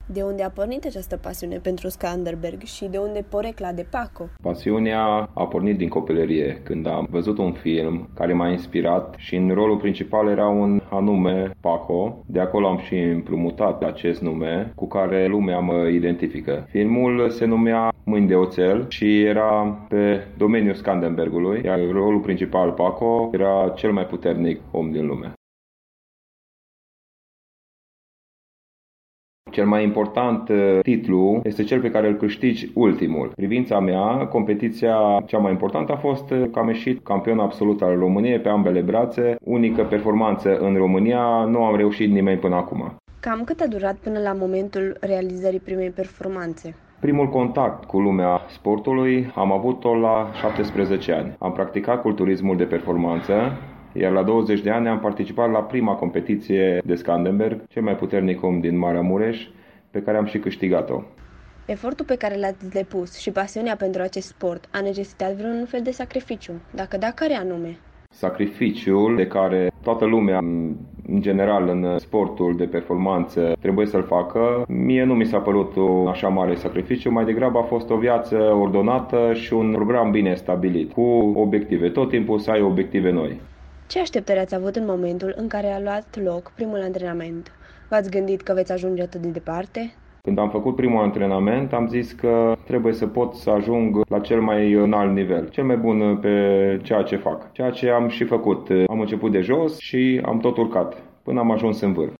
De unde a pornit această pasiune pentru Skanderberg și de unde porecla de Paco? Pasiunea a pornit din copilărie, când am văzut un film care m-a inspirat și în rolul principal era un anume Paco. De acolo am și împrumutat acest nume cu care lumea mă identifică. Filmul se numea Mâini de oțel și era pe domeniul Skanderbergului, iar rolul principal Paco era cel mai puternic om din lume. Cel mai important titlu este cel pe care îl câștigi ultimul. Privința mea, competiția cea mai importantă a fost că am ieșit campion absolut al României pe ambele brațe. Unică performanță în România, nu am reușit nimeni până acum. Cam cât a durat până la momentul realizării primei performanțe? Primul contact cu lumea sportului am avut-o la 17 ani. Am practicat culturismul de performanță, iar la 20 de ani am participat la prima competiție de Skanderberg, cel mai puternic om din Maramureș, pe care am și câștigat-o. Efortul pe care l-ați depus și pasiunea pentru acest sport a necesitat vreun fel de sacrificiu? Dacă da, care anume? Sacrificiul de care toată lumea, în general, în sportul de performanță trebuie să-l facă, mie nu mi s-a părut un așa mare sacrificiu, mai degrabă a fost o viață ordonată și un program bine stabilit, cu obiective. Tot timpul să ai obiective noi. Ce așteptări ați avut în momentul în care a luat loc primul antrenament? V-ați gândit că veți ajunge atât de departe? Când am făcut primul antrenament, am zis că trebuie să pot să ajung la cel mai înalt nivel, cel mai bun pe ceea ce fac. Ceea ce am și făcut. Am început de jos și am tot urcat până am ajuns în vârf.